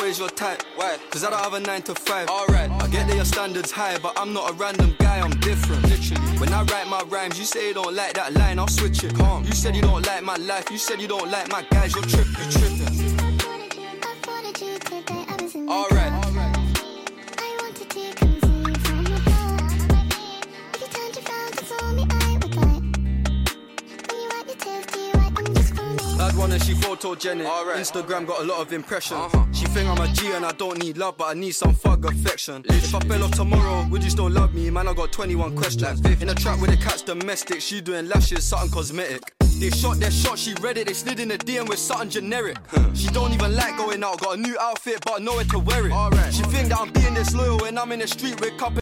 is your type? Why? Cause I don't have a 9 to 5. Alright. I get that your standards high, but I'm not a random guy, I'm different. Literally. When I write my rhymes, you say you don't like that line, I'll switch it. Calm. You said you don't like my life, you said you don't like my guys, you're tripping. Alright. Bad one and she photogenic. Alright. Instagram got a lot of impressions. She think I'm a G and I don't need love, but I need some thug affection. If I fell off tomorrow, would you still love me? Man, I got 21 questions. In a trap with the cat's domestic, she doing lashes, something cosmetic. They shot their shot, she read it, they slid in the DM with something generic. She don't even like going out, got a new outfit, but nowhere to wear it. She think that I'm being disloyal when I'm in the street with couple